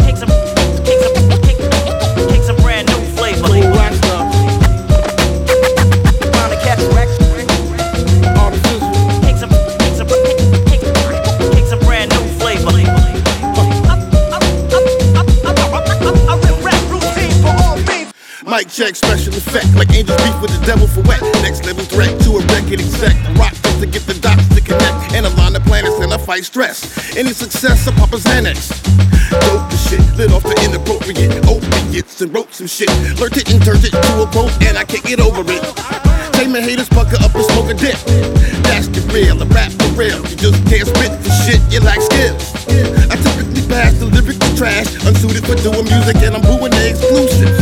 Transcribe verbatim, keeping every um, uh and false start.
kick some, kick some, kick, kick some brand new flavor. Cool rock stuff. Find a catch wreck. All the sizzle. Kick some, kick some, kick, kick, kick some brand new flavor. Mic check, special effect, like angels beef with the devil for wet. Next level threat to a record exec. I rock just to get the dots to connect and align the planets and I fight stress. Any success, I pop a Xanax. Dope the shit, lit off the inappropriate opiates and wrote some shit. Learned it and turned it to a quote and I can't get over it. Take my haters, pucker up and smoke a dip. That's the real, I rap for real. You just can't spit for shit, you lack skills. I typically pass the lyrical trash, unsuited for doing music and I'm booing the exclusives.